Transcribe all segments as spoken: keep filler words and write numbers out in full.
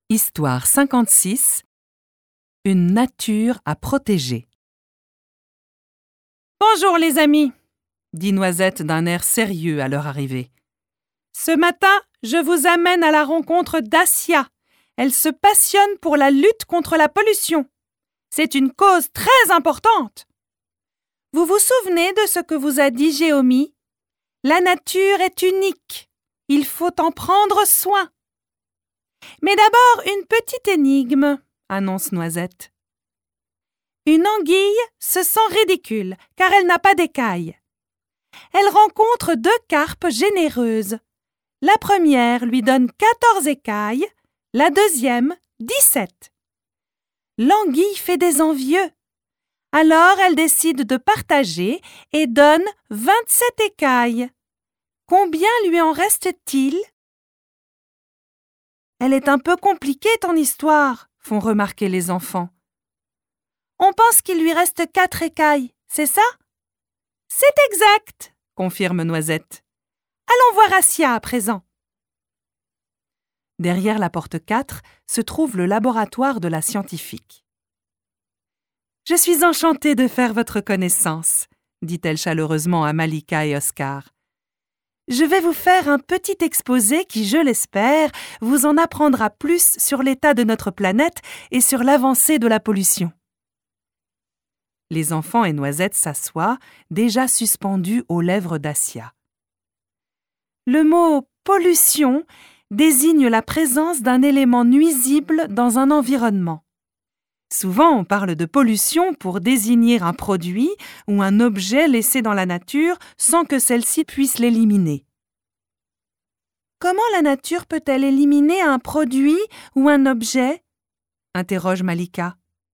Histoire cinquante-six. Une nature à protéger. « Bonjour les amis !» dit Noisette d'un air sérieux à leur arrivée. « Ce matin, je vous amène à la rencontre d'Assia. Elle se passionne pour la lutte contre la pollution. C'est une cause très importante. Vous vous souvenez de ce que vous a dit Géomie ? La nature est unique. Il faut en prendre soin. Mais d'abord, une petite énigme, annonce Noisette. Une anguille se sent ridicule, car elle n'a pas d'écailles. Elle rencontre deux carpes généreuses. La première lui donne quatorze écailles, la deuxième, dix-sept. L'anguille fait des envieux. Alors elle décide de partager et donne vingt-sept écailles. Combien lui en reste-t-il ? Elle est un peu compliquée, ton histoire, font remarquer les enfants. On pense qu'il lui reste quatre écailles, c'est ça ? C'est exact, confirme Noisette. Allons voir Assia à présent. Derrière la porte quatre se trouve le laboratoire de la scientifique. Je suis enchantée de faire votre connaissance, dit-elle chaleureusement à Malika et Oscar. Je vais vous faire un petit exposé qui, je l'espère, vous en apprendra plus sur l'état de notre planète et sur l'avancée de la pollution. Les enfants et Noisette s'assoient, déjà suspendus aux lèvres d'Assia. Le mot « pollution » désigne la présence d'un élément nuisible dans un environnement. Souvent, on parle de pollution pour désigner un produit ou un objet laissé dans la nature sans que celle-ci puisse l'éliminer. Comment la nature peut-elle éliminer un produit ou un objet ? Interroge Malika.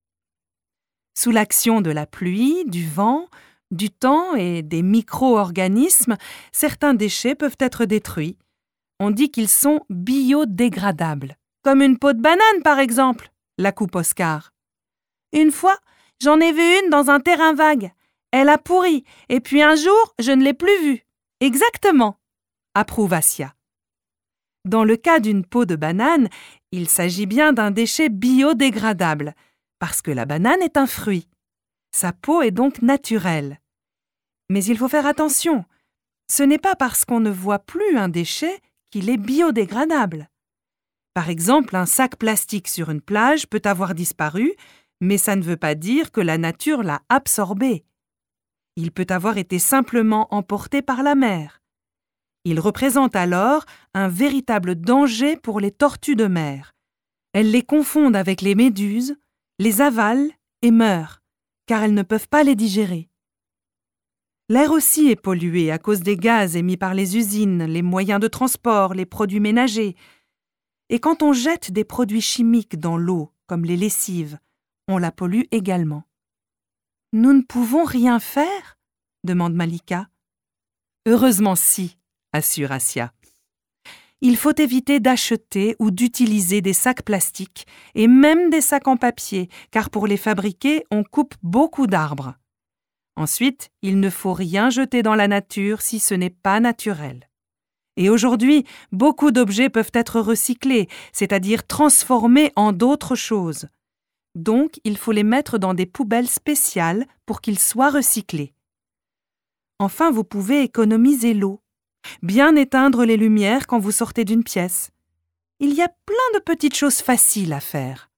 Sous l'action de la pluie, du vent, du temps et des micro-organismes, certains déchets peuvent être détruits. On dit qu'ils sont biodégradables. Comme une peau de banane, par exemple, la coupe Oscar. Une fois, j'en ai vu une dans un terrain vague. Elle a pourri, et puis un jour, je ne l'ai plus vue. Exactement, approuve Assia. Dans le cas d'une peau de banane, il s'agit bien d'un déchet biodégradable, parce que la banane est un fruit. Sa peau est donc naturelle. Mais il faut faire attention. Ce n'est pas parce qu'on ne voit plus un déchet qu'il est biodégradable. Par exemple, un sac plastique sur une plage peut avoir disparu, mais ça ne veut pas dire que la nature l'a absorbé. Il peut avoir été simplement emporté par la mer. Il représente alors un véritable danger pour les tortues de mer. Elles les confondent avec les méduses, les avalent et meurent, car elles ne peuvent pas les digérer. L'air aussi est pollué à cause des gaz émis par les usines, les moyens de transport, les produits ménagers. Et quand on jette des produits chimiques dans l'eau, comme les lessives, on la pollue également. « Nous ne pouvons rien faire ?» demande Malika. « Heureusement si !» assure Assia. Il faut éviter d'acheter ou d'utiliser des sacs plastiques et même des sacs en papier, car pour les fabriquer, on coupe beaucoup d'arbres. Ensuite, il ne faut rien jeter dans la nature si ce n'est pas naturel. Et aujourd'hui, beaucoup d'objets peuvent être recyclés, c'est-à-dire transformés en d'autres choses. Donc, il faut les mettre dans des poubelles spéciales pour qu'ils soient recyclés. Enfin, vous pouvez économiser l'eau. Bien éteindre les lumières quand vous sortez d'une pièce. Il y a plein de petites choses faciles à faire.